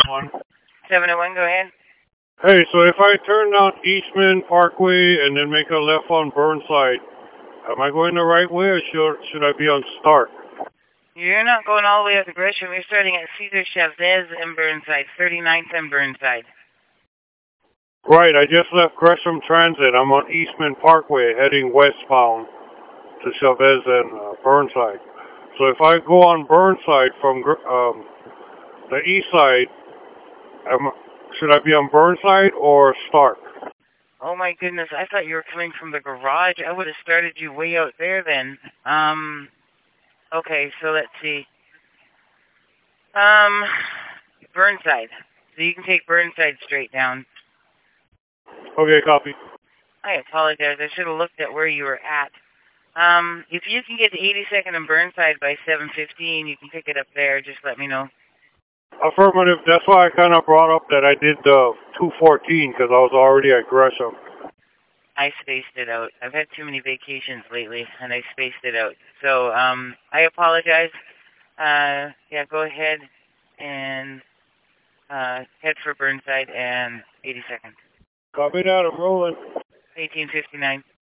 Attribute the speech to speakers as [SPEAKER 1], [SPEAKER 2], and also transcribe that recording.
[SPEAKER 1] 701.
[SPEAKER 2] 701, go ahead.
[SPEAKER 1] Hey, so if I turn down Eastman Parkway and then make a left on Burnside, am I going the right way or should I be on Stark?
[SPEAKER 2] You're not going all the way up to Gresham. You're starting at Cesar Chavez and Burnside, 39th and Burnside.
[SPEAKER 1] Right, I just left Gresham Transit. I'm on Eastman Parkway heading westbound to Chavez and Burnside. So if I go on Burnside from the east side, should I be on Burnside or Stark?
[SPEAKER 2] Oh my goodness, I thought you were coming from the garage. I would have started you way out there then. Okay, so let's see. Burnside. So you can take Burnside straight down.
[SPEAKER 1] Okay, copy.
[SPEAKER 2] I apologize. I should have looked at where you were at. If you can get to 82nd and Burnside by 7:15, you can pick it up there. Just let me know.
[SPEAKER 1] Affirmative. That's why I kind of brought up that I did 214 because I was already at Gresham.
[SPEAKER 2] I spaced it out. I've had too many vacations lately, and I spaced it out. So, I apologize. Yeah, go ahead and head for Burnside and 82nd.
[SPEAKER 1] Copy that. I'm rolling.
[SPEAKER 2] 1859.